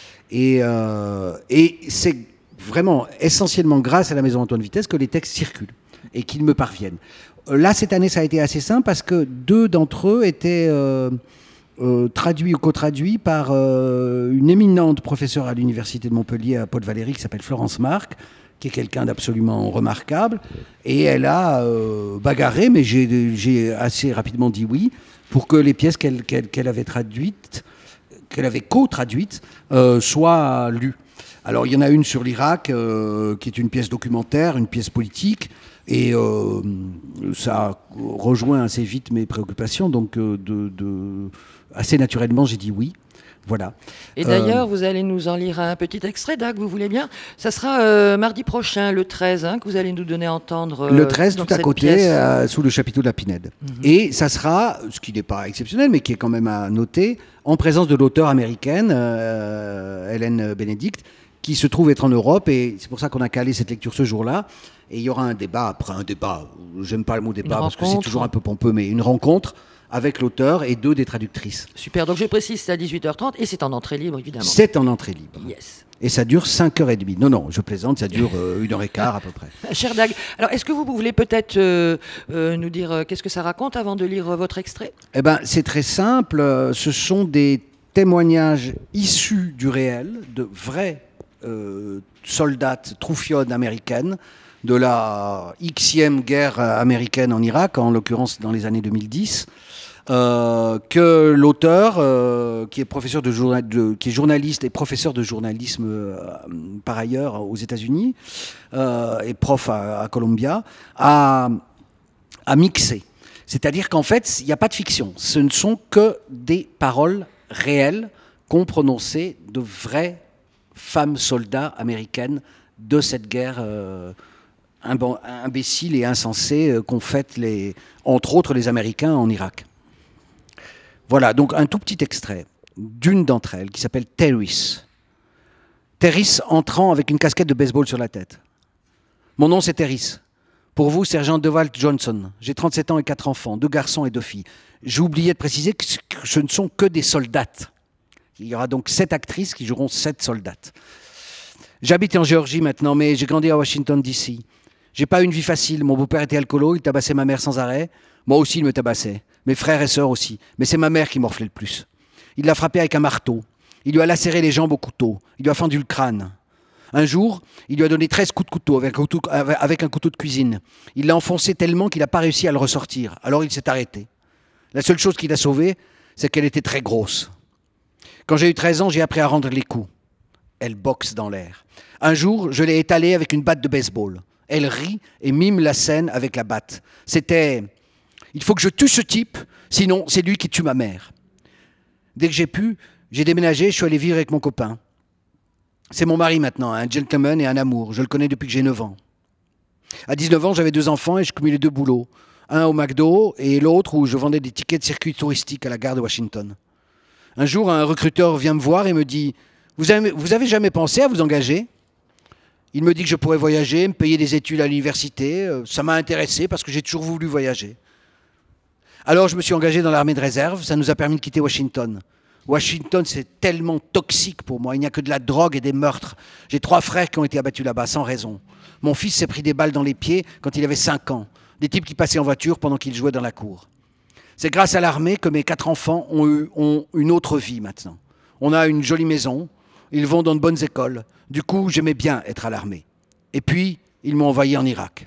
Et, euh, et c'est vraiment essentiellement grâce à la Maison Antoine Vitez que les textes circulent et qu'ils me parviennent. Là, cette année, ça a été assez simple parce que deux d'entre eux étaient... Euh, Euh, traduit ou co-traduit par euh, une éminente professeure à l'université de Montpellier à Pau-de-Valéry qui s'appelle Florence Marc, qui est quelqu'un d'absolument remarquable. Et elle a euh, bagarré, mais j'ai, j'ai assez rapidement dit oui, pour que les pièces qu'elle, qu'elle, qu'elle avait traduites, qu'elle avait co-traduites, euh, soient lues. Alors il y en a une sur l'Irak, euh, qui est une pièce documentaire, une pièce politique, et euh, ça rejoint assez vite mes préoccupations, donc euh, de... de assez naturellement, j'ai dit oui. Voilà. Et d'ailleurs, euh... vous allez nous en lire un petit extrait, Dag, vous voulez bien? Ça sera euh, mardi prochain, le treize, hein, que vous allez nous donner à entendre. Euh, le treize, tout à côté, euh, sous le chapiteau de la Pinède. Mm-hmm. Et ça sera, ce qui n'est pas exceptionnel, mais qui est quand même à noter, en présence de l'auteure américaine, euh, Hélène Bénédicte, qui se trouve être en Europe. Et c'est pour ça qu'on a calé cette lecture ce jour-là. Et il y aura un débat, après un débat, j'aime pas le mot débat, une parce rencontre. que c'est toujours un peu pompeux, mais une rencontre avec l'auteur et deux des traductrices. Super, donc je précise, c'est à dix-huit heures trente et c'est en entrée libre, évidemment. C'est en entrée libre. Yes. Et ça dure cinq heures trente. Non, non, je plaisante, ça dure euh, une heure quinze à peu près. Cher Dag, alors est-ce que vous voulez peut-être euh, euh, nous dire euh, qu'est-ce que ça raconte avant de lire euh, votre extrait? Eh bien, c'est très simple. Ce sont des témoignages issus du réel, de vraies euh, soldates troufionnes américaines, de la Xème guerre américaine en Irak, en l'occurrence dans les années deux mille dix. Euh, que l'auteur, euh, qui est professeur de, journa- de qui est journaliste et professeur de journalisme euh, par ailleurs aux États-Unis, euh, et prof à, à Columbia, a, a mixé. C'est-à-dire qu'en fait, il n'y a pas de fiction. Ce ne sont que des paroles réelles qu'ont prononcées de vraies femmes soldats américaines de cette guerre euh, imbécile et insensée euh, qu'ont faite, les, entre autres, les Américains en Irak. Voilà, donc un tout petit extrait d'une d'entre elles qui s'appelle Terris. Terris entrant avec une casquette de baseball sur la tête. Mon nom, c'est Terris. Pour vous, sergent Dewalt Johnson. J'ai trente-sept ans et quatre enfants, deux garçons et deux filles. J'ai oublié de préciser que ce ne sont que des soldates. Il y aura donc sept actrices qui joueront sept soldates. J'habite en Géorgie maintenant, mais j'ai grandi à Washington, D C. J'ai pas eu une vie facile. Mon beau-père était alcoolo, il tabassait ma mère sans arrêt. Moi aussi, il me tabassait. Mes frères et sœurs aussi. Mais c'est ma mère qui morflait le plus. Il l'a frappé avec un marteau. Il lui a lacéré les jambes au couteau. Il lui a fendu le crâne. Un jour, il lui a donné treize coups de couteau avec un couteau, avec un couteau de cuisine. Il l'a enfoncé tellement qu'il n'a pas réussi à le ressortir. Alors il s'est arrêté. La seule chose qui l'a sauvée, c'est qu'elle était très grosse. Quand j'ai eu treize ans, j'ai appris à rendre les coups. Elle boxe dans l'air. Un jour, je l'ai étalée avec une batte de baseball. Elle rit et mime la scène avec la batte. C'était « Il faut que je tue ce type, sinon c'est lui qui tue ma mère. » Dès que j'ai pu, j'ai déménagé, je suis allé vivre avec mon copain. C'est mon mari maintenant, un gentleman et un amour. Je le connais depuis que j'ai neuf ans. À dix-neuf ans, j'avais deux enfants et je cumulais deux boulots. Un au McDo et l'autre où je vendais des tickets de circuit touristique à la gare de Washington. Un jour, un recruteur vient me voir et me dit « Vous avez, vous avez jamais pensé à vous engager ?» Il me dit que je pourrais voyager, me payer des études à l'université. Ça m'a intéressé parce que j'ai toujours voulu voyager. Alors je me suis engagé dans l'armée de réserve. Ça nous a permis de quitter Washington. Washington, c'est tellement toxique pour moi. Il n'y a que de la drogue et des meurtres. J'ai trois frères qui ont été abattus là-bas, sans raison. Mon fils s'est pris des balles dans les pieds quand il avait cinq ans. Des types qui passaient en voiture pendant qu'il jouait dans la cour. C'est grâce à l'armée que mes quatre enfants ont eu ont une autre vie maintenant. On a une jolie maison. Ils vont dans de bonnes écoles. Du coup, j'aimais bien être à l'armée. Et puis, ils m'ont envoyé en Irak.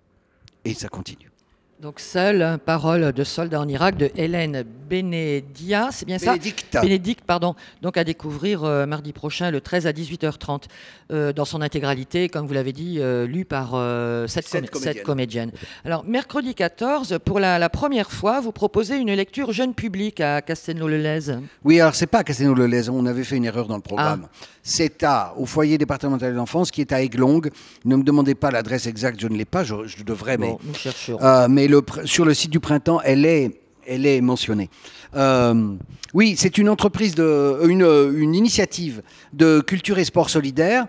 Et ça continue. Donc, seule parole de soldat en Irak de Hélène Benedia, c'est bien ça Bénédicte. Bénédicte, pardon. Donc, à découvrir euh, mardi prochain, le treize à dix-huit heures trente, euh, dans son intégralité, comme vous l'avez dit, euh, lu par euh, sept, Sept com- sept comédiennes. comédiennes. Alors, mercredi quatorze, pour la, la première fois, vous proposez une lecture jeune public à Castelnau-le-Lez. Oui, alors c'est pas à Castelnau-le-Lez, on avait fait une erreur dans le programme. Ah. C'est à, au foyer départemental de l'enfance, qui est à Aiglongue. Ne me demandez pas l'adresse exacte, je ne l'ai pas, je, je devrais, mais, Bon, nous chercherons. euh, mais le, pr- sur le site du printemps, elle est, elle est mentionnée. Euh, oui, c'est une entreprise, de, une, une initiative de culture et sport solidaire,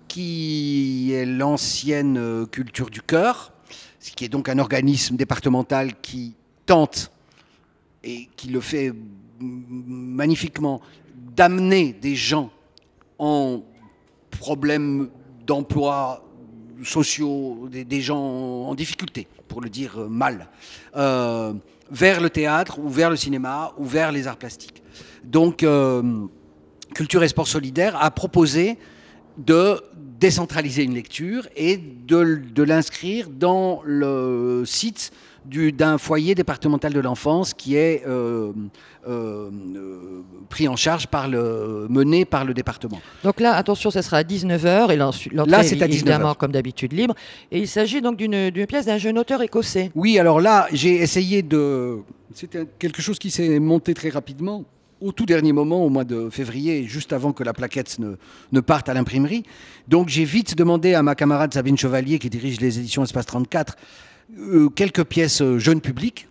qui est l'ancienne euh, Culture du Cœur, ce qui est donc un organisme départemental qui tente, et qui le fait magnifiquement, d'amener des gens en problèmes d'emploi sociaux, des, des gens en difficulté, pour le dire mal, euh, vers le théâtre ou vers le cinéma ou vers les arts plastiques. Donc, euh, Culture et Sport Solidaire a proposé de décentraliser une lecture et de, de l'inscrire dans le site du, d'un foyer départemental de l'enfance qui est euh, euh, euh, pris en charge par le, mené par le département. Donc là, attention, ça sera à dix-neuf heures et l'entrée Là, c'est à est dix-neuf évidemment, heures. comme d'habitude, libre. Et il s'agit donc d'une, d'une pièce d'un jeune auteur écossais. Oui, alors là, j'ai essayé de... C'était quelque chose qui s'est monté très rapidement, au tout dernier moment, au mois de février, juste avant que la plaquette ne, ne parte à l'imprimerie. Donc j'ai vite demandé à ma camarade Sabine Chevalier, qui dirige les éditions Espace trente-quatre, euh, quelques pièces euh, jeunes publics.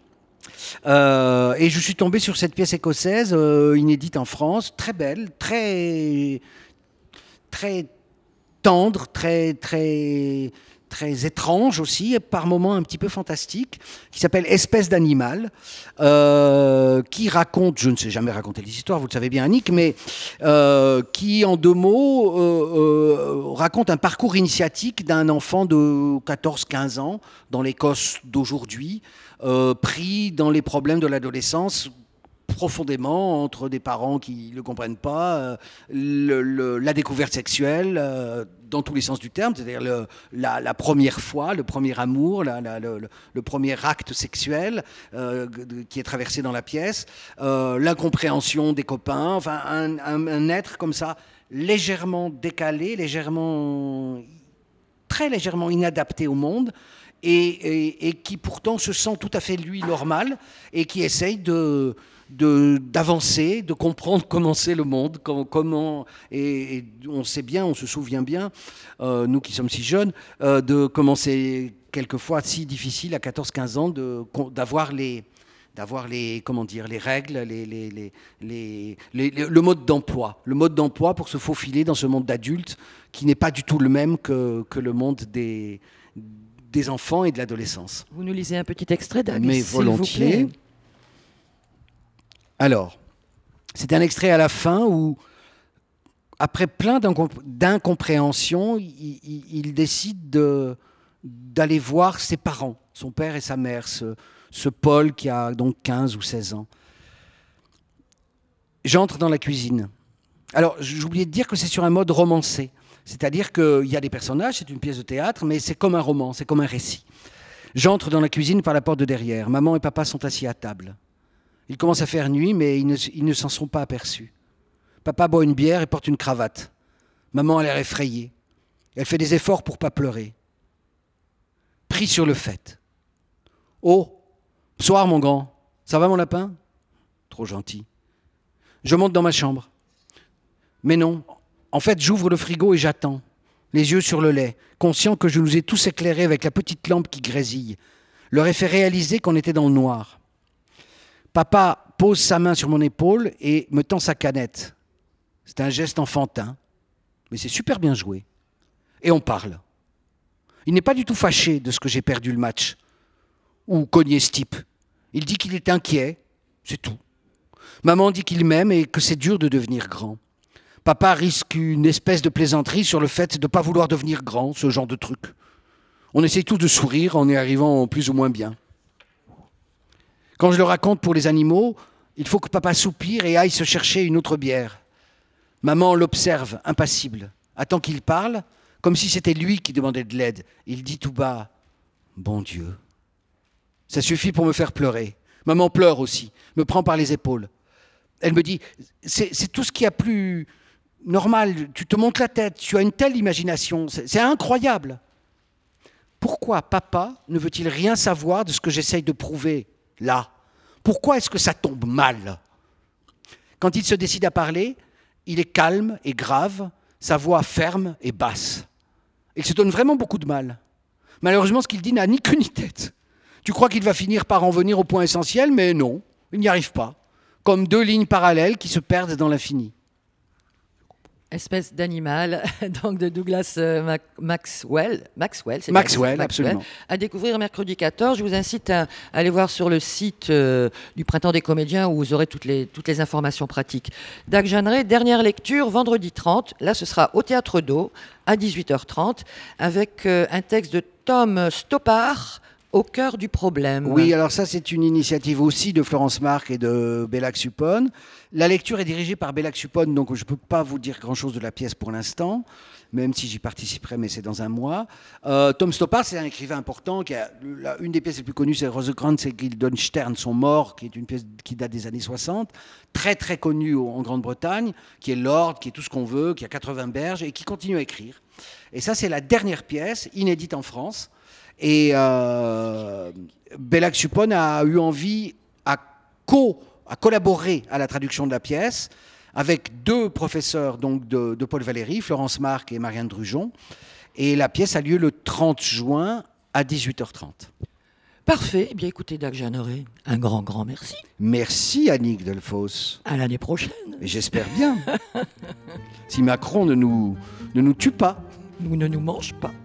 Euh, et je suis tombé sur cette pièce écossaise, euh, inédite en France, très belle, très, très tendre, très, très, très étrange aussi, et par moments un petit peu fantastique, qui s'appelle Espèce d'animal, euh, qui raconte, je ne sais jamais raconter les histoires, vous le savez bien Annick, mais euh, qui en deux mots euh, euh, raconte un parcours initiatique d'un enfant de quatorze quinze ans dans l'Écosse d'aujourd'hui, euh, pris dans les problèmes de l'adolescence profondément entre des parents qui ne le comprennent pas, euh, le, le, la découverte sexuelle euh, dans tous les sens du terme, c'est-à-dire le, la, la première fois, le premier amour, la, la, le, le premier acte sexuel euh, qui est traversé dans la pièce, euh, l'incompréhension des copains, enfin un, un, un être comme ça légèrement décalé, légèrement, très légèrement inadapté au monde, et, et, et qui pourtant se sent tout à fait, lui, normal, et qui essaye de, de, d'avancer, de comprendre comment c'est le monde, comment, comment et, et on sait bien, on se souvient bien, euh, nous qui sommes si jeunes, euh, de comment c'est quelquefois si difficile à quatorze quinze ans de, d'avoir les... d'avoir les, comment dire, les règles, les, les, les, les, les, le mode d'emploi. Le mode d'emploi pour se faufiler dans ce monde d'adultes qui n'est pas du tout le même que, que le monde des, des enfants et de l'adolescence. Vous nous lisez un petit extrait d'Ag, Mais s'il volontiers. vous plaît. Alors, c'est un extrait à la fin où, après plein d'incompréhensions, il, il, il décide de, d'aller voir ses parents, son père et sa mère, ce, ce Paul qui a donc quinze ou seize ans. J'entre dans la cuisine. Alors, j'ai oublié de dire que c'est sur un mode romancé. C'est-à-dire qu'il y a des personnages, c'est une pièce de théâtre, mais c'est comme un roman, c'est comme un récit. J'entre dans la cuisine par la porte de derrière. Maman et papa sont assis à table. Il commence à faire nuit, mais ils ne, ils ne s'en sont pas aperçus. Papa boit une bière et porte une cravate. Maman a l'air effrayée. Elle fait des efforts pour ne pas pleurer. Pris sur le fait. Oh, bonsoir mon grand. Ça va mon lapin? Trop gentil. Je monte dans ma chambre. Mais non. En fait, j'ouvre le frigo et j'attends, les yeux sur le lait, conscient que je nous ai tous éclairés avec la petite lampe qui grésille. Leur ai fait réaliser qu'on était dans le noir. Papa pose sa main sur mon épaule et me tend sa canette. C'est un geste enfantin, mais c'est super bien joué. Et on parle. Il n'est pas du tout fâché de ce que j'ai perdu le match ou cogné ce type. Il dit qu'il est inquiet, c'est tout. Maman dit qu'il m'aime et que c'est dur de devenir grand. Papa risque une espèce de plaisanterie sur le fait de ne pas vouloir devenir grand, ce genre de truc. On essaye tous de sourire en y arrivant plus ou moins bien. Quand je le raconte pour les animaux, il faut que papa soupire et aille se chercher une autre bière. Maman l'observe, impassible, attend qu'il parle, comme si c'était lui qui demandait de l'aide. Il dit tout bas, « Bon Dieu ». Ça suffit pour me faire pleurer. Maman pleure aussi, me prend par les épaules. Elle me dit, c'est, c'est tout ce qu'il y a plus normal, tu te montes la tête, tu as une telle imagination, c'est, c'est incroyable. Pourquoi papa ne veut-il rien savoir de ce que j'essaye de prouver là? Pourquoi est-ce que ça tombe mal? Quand il se décide à parler, il est calme et grave, sa voix ferme et basse. Il se donne vraiment beaucoup de mal. Malheureusement, ce qu'il dit n'a ni queue ni tête. Tu crois qu'il va finir par en venir au point essentiel, mais non, il n'y arrive pas. Comme deux lignes parallèles qui se perdent dans l'infini. Espèce d'animal, donc de Douglas euh, Mac- Maxwell. Maxwell, c'est Maxwell, bien, absolument. À découvrir mercredi quatorze. Je vous incite à, à aller voir sur le site euh, du Printemps des comédiens où vous aurez toutes les, toutes les informations pratiques. Dag Jeanneret, dernière lecture, vendredi trente. Là, ce sera au Théâtre d'Eau à dix-huit heures trente avec euh, un texte de Tom Stoppard, Au cœur du problème. Oui, alors ça, c'est une initiative aussi de Florence Marc et de Bellac Suppon. La lecture est dirigée par Bellac Suppon, donc je ne peux pas vous dire grand-chose de la pièce pour l'instant, même si j'y participerai, mais c'est dans un mois. Euh, Tom Stoppard, c'est un écrivain important. Qui a, la, une des pièces les plus connues, c'est Rosekrantz et Guildenstern sont morts, qui est une pièce qui date des années soixante, très très connue en Grande-Bretagne, qui est Lord, qui est tout ce qu'on veut, qui a quatre-vingts berges, et qui continue à écrire. Et ça, c'est la dernière pièce, inédite en France. Et euh, Bellac Suppon a eu envie à, co, à collaborer à la traduction de la pièce avec deux professeurs donc de, de Paul Valéry, Florence Marc et Marianne Drujon. Et la pièce a lieu le trente juin à dix-huit heures trente. Parfait. Eh bien, écoutez, Dag Jeanneret, un grand, grand merci. Merci Annick Delfos. À l'année prochaine. Et j'espère bien. Si Macron ne nous, ne nous tue pas. Ou ne nous mange pas.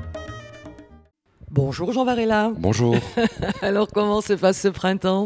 Bonjour Jean Varela. Bonjour. Alors comment se passe ce printemps ?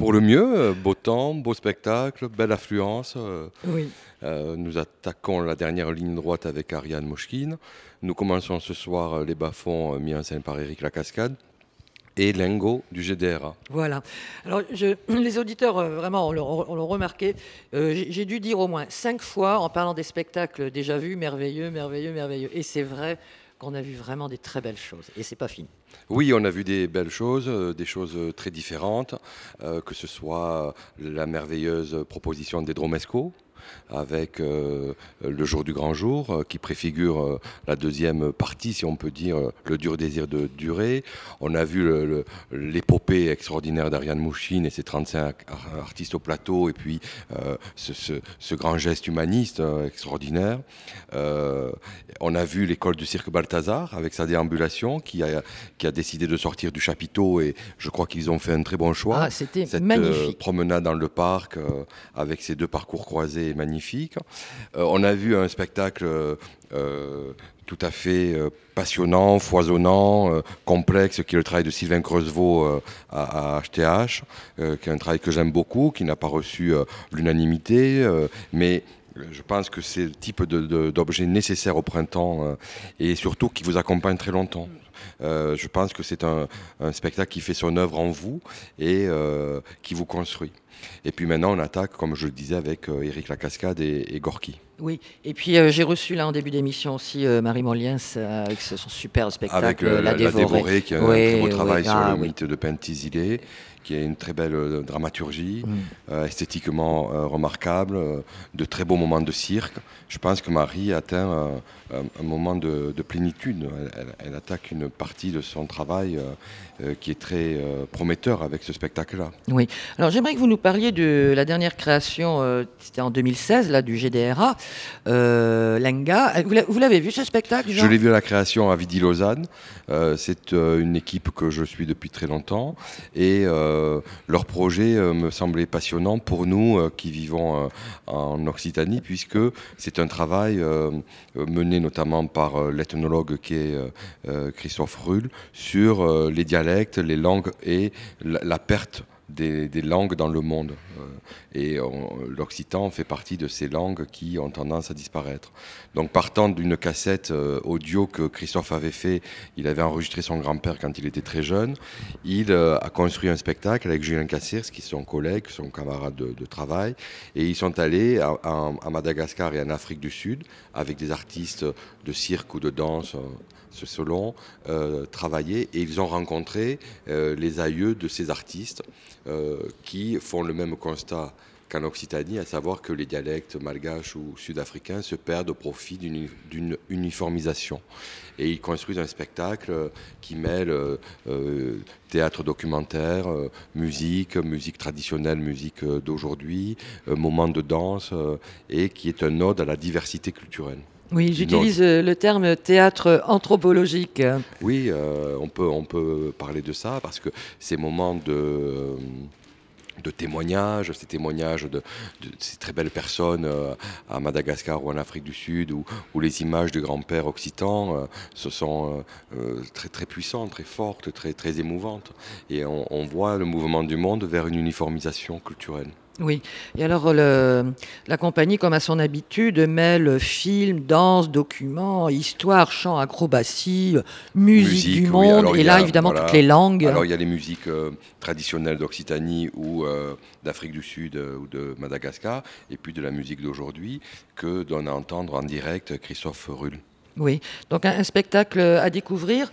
pour le mieux, beau temps, beau spectacle, belle affluence. Oui. Euh, nous attaquons la dernière ligne droite avec Ariane Moshkin. Nous commençons ce soir les bas-fonds mis en scène par Éric Lacascade et Lingo du G D R A. Voilà. Alors, je, les auditeurs, euh, vraiment, on l'ont on l'ont remarqué. Euh, j'ai, j'ai dû dire au moins cinq fois, en parlant des spectacles déjà vus, merveilleux, merveilleux, merveilleux. Et c'est vrai qu'on a vu vraiment des très belles choses. Et c'est pas fini. Oui, on a vu des belles choses, euh, des choses très différentes, euh, que ce soit la merveilleuse proposition d'Edromesco, avec euh, le jour du grand jour, euh, qui préfigure euh, la deuxième partie, si on peut dire, euh, le dur désir de durer. On a vu le, le, l'épopée extraordinaire d'Ariane Moshkin et ses trente-cinq artistes au plateau, et puis euh, ce, ce, ce grand geste humaniste euh, extraordinaire. Euh, on a vu l'école du cirque Balthazar, avec sa déambulation, qui a, qui a décidé de sortir du chapiteau, et je crois qu'ils ont fait un très bon choix. Ah, c'était Cette, magnifique. Euh, promenade dans le parc, euh, avec ces deux parcours croisés magnifique. Euh, on a vu un spectacle euh, tout à fait euh, passionnant, foisonnant, euh, complexe, qui est le travail de Sylvain Creusevaux euh, à, à H T H, euh, qui est un travail que j'aime beaucoup, qui n'a pas reçu euh, l'unanimité, euh, mais je pense que c'est le type de, de, d'objet nécessaire au printemps euh, et surtout qui vous accompagne très longtemps. Euh, je pense que c'est un, un spectacle qui fait son œuvre en vous et euh, qui vous construit. Et puis maintenant, on attaque, comme je le disais, avec euh, Éric Lacascade et, et Gorky. Oui, et puis euh, j'ai reçu là en début d'émission aussi euh, Marie Moliens euh, avec son super spectacle Avec le, La, la, Dévorée. la Dévorée, qui a oui, un très beau travail oui, sur ah, le oui. mythe de Penthesilée, qui a une très belle euh, dramaturgie, Mm. euh, esthétiquement euh, remarquable, euh, de très beaux moments de cirque. Je pense que Marie atteint euh, un, un moment de, de plénitude. Elle, elle, elle attaque une partie de son travail euh, euh, qui est très euh, prometteur avec ce spectacle-là. Oui. Alors j'aimerais que vous nous parliez de la dernière création, euh, c'était en deux mille seize, là, du G D R A, euh, Lenga. Vous, l'a, vous l'avez vu ce spectacle, Jean ? Je l'ai vu à la création à Vidi-Lausanne. Euh, c'est euh, une équipe que je suis depuis très longtemps. Et euh, leur projet euh, me semblait passionnant pour nous euh, qui vivons euh, en Occitanie, puisque c'est un travail euh, mené notamment par euh, l'ethnologue qui est euh, euh, Christophe Ruhl sur euh, les dialectes, les langues et la, la perte Des, des langues dans le monde. Euh, et on, l'occitan fait partie de ces langues qui ont tendance à disparaître. Donc partant d'une cassette euh, audio que Christophe avait fait, il avait enregistré son grand-père quand il était très jeune, il euh, a construit un spectacle avec Julien Cassirs, qui est son collègue, son camarade de, de travail, et ils sont allés à, à, à Madagascar et en Afrique du Sud, avec des artistes de cirque ou de danse, euh, ce selon, euh, travailler, et ils ont rencontré euh, les aïeux de ces artistes euh, qui font le même constat qu'en Occitanie, à savoir que les dialectes malgaches ou sud-africains se perdent au profit d'une, d'une uniformisation. Et ils construisent un spectacle qui mêle euh, euh, théâtre documentaire, euh, musique, musique traditionnelle, musique euh, d'aujourd'hui, euh, moments de danse, euh, et qui est un ode à la diversité culturelle. Oui, j'utilise euh, le terme théâtre anthropologique. Oui, euh, on peut, on peut parler de ça, parce que ces moments de... Euh, de témoignages, ces témoignages de, de ces très belles personnes euh, à Madagascar ou en Afrique du Sud, où, où les images de grands-pères occitans euh, ce sont euh, très, très puissantes, très fortes, très, très émouvantes. Et on, on voit le mouvement du monde vers une uniformisation culturelle. Oui, et alors le, la compagnie, comme à son habitude, mêle film, danse, documents, histoire, chant, acrobatie, musique, musique du monde, oui. Alors, et là, a, évidemment, voilà, toutes les langues. Alors, il y a les musiques euh, traditionnelles d'Occitanie ou euh, d'Afrique du Sud euh, ou de Madagascar, et puis de la musique d'aujourd'hui, que donne à entendre en direct Christophe Ruhl. Oui, donc un, un spectacle à découvrir.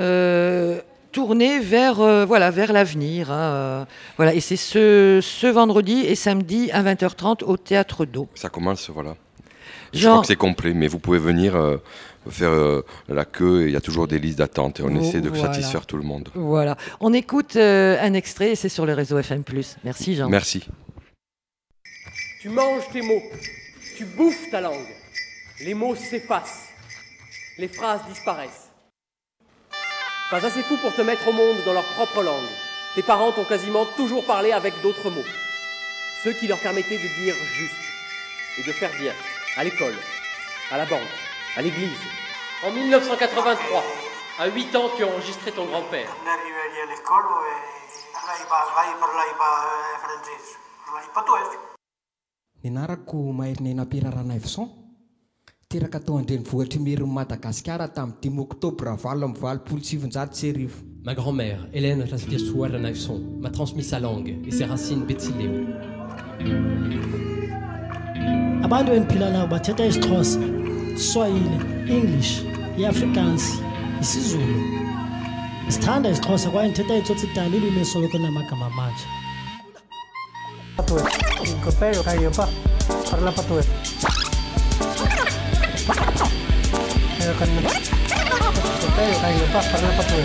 Euh, tourné vers, euh, voilà, vers l'avenir. Hein, euh, voilà. Et c'est ce, ce vendredi et samedi à vingt heures trente au Théâtre d'Eau. Ça commence, voilà. Je Jean... crois que c'est complet, mais vous pouvez venir euh, faire euh, la queue. Il y a toujours des listes d'attente et on oh, essaie de voilà. satisfaire tout le monde. Voilà. On écoute euh, un extrait et c'est sur le réseau F M plus. Merci Jean. Merci. Tu manges tes mots, tu bouffes ta langue. Les mots s'effacent, les phrases disparaissent. Pas assez fou pour te mettre au monde dans leur propre langue. Tes parents t'ont quasiment toujours parlé avec d'autres mots. Ceux qui leur permettaient de dire juste et de faire bien. À l'école, à la banque, à l'église. En dix-neuf cent quatre-vingt-trois, à huit ans, tu as enregistré ton grand-père. Parlai pa vai, parlai pa francese, parlai patois. Ninarako maheriny nampiraranay Visan teraka tao an-drenivohitra miry Madagasikara tamin'ny dimy oktobra valo amby valopolo sy sivinjato sy arivo. Ma grand-mère, Hélène Rasviessuara Naifson, m'a transmis sa langue et ses racines betsileo. Abantu endiphila nabo bathetha isiXhosa, Swahili, English, iAfrikaans, isiZulu. Sithanda isiXhosa kwaye ndithetha itsotsidala ilwimi esoloko namagama amatsha. Copero caio pa, parla patois. Copero caio pa, parla patois.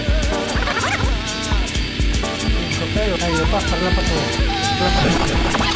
Copero caio pa, parla patois.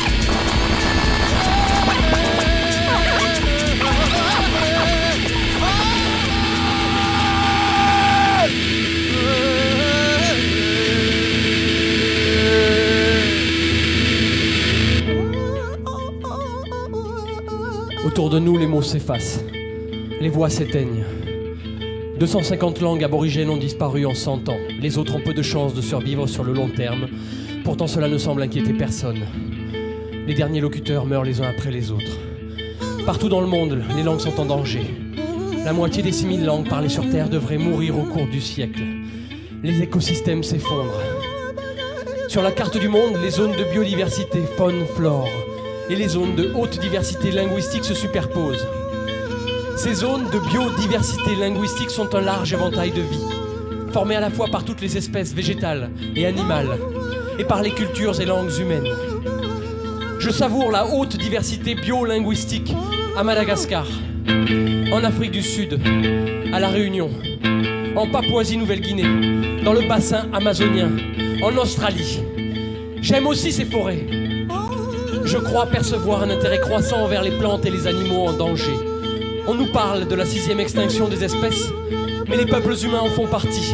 Autour de nous, les mots s'effacent, les voix s'éteignent. deux cent cinquante langues aborigènes ont disparu en cent ans. Les autres ont peu de chances de survivre sur le long terme. Pourtant, cela ne semble inquiéter personne. Les derniers locuteurs meurent les uns après les autres. Partout dans le monde, les langues sont en danger. La moitié des six mille langues parlées sur Terre devraient mourir au cours du siècle. Les écosystèmes s'effondrent. Sur la carte du monde, les zones de biodiversité, faune, flore, et les zones de haute diversité linguistique se superposent. Ces zones de biodiversité linguistique sont un large éventail de vie, formé à la fois par toutes les espèces végétales et animales, et par les cultures et langues humaines. Je savoure la haute diversité biolinguistique à Madagascar, en Afrique du Sud, à La Réunion, en Papouasie-Nouvelle-Guinée, dans le bassin amazonien, en Australie. J'aime aussi ces forêts. Je crois percevoir un intérêt croissant envers les plantes et les animaux en danger. On nous parle de la sixième extinction des espèces, mais les peuples humains en font partie.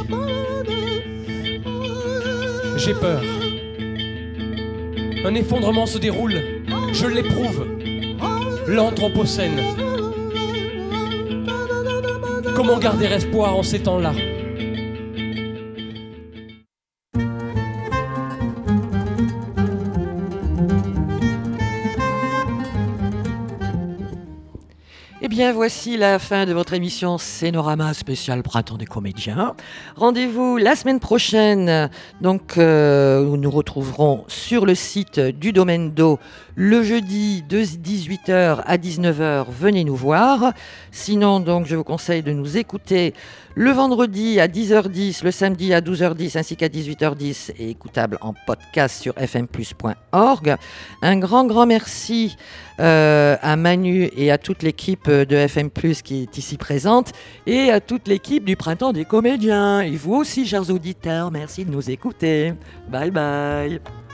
J'ai peur. Un effondrement se déroule, je l'éprouve. L'Anthropocène. Comment garder espoir en ces temps-là ? Eh bien, voici la fin de votre émission Scénorama spécial Printemps des comédiens. Rendez-vous la semaine prochaine, donc euh, où nous retrouverons sur le site du Domendo le jeudi de dix-huit heures à dix-neuf heures. Venez nous voir. Sinon, donc, je vous conseille de nous écouter le vendredi à dix heures dix, le samedi à douze heures dix ainsi qu'à dix-huit heures dix et écoutable en podcast sur f m plus point org. Un grand, grand merci euh, à Manu et à toute l'équipe de F M plus qui est ici présente et à toute l'équipe du Printemps des comédiens. Et vous aussi, chers auditeurs, merci de nous écouter. Bye bye.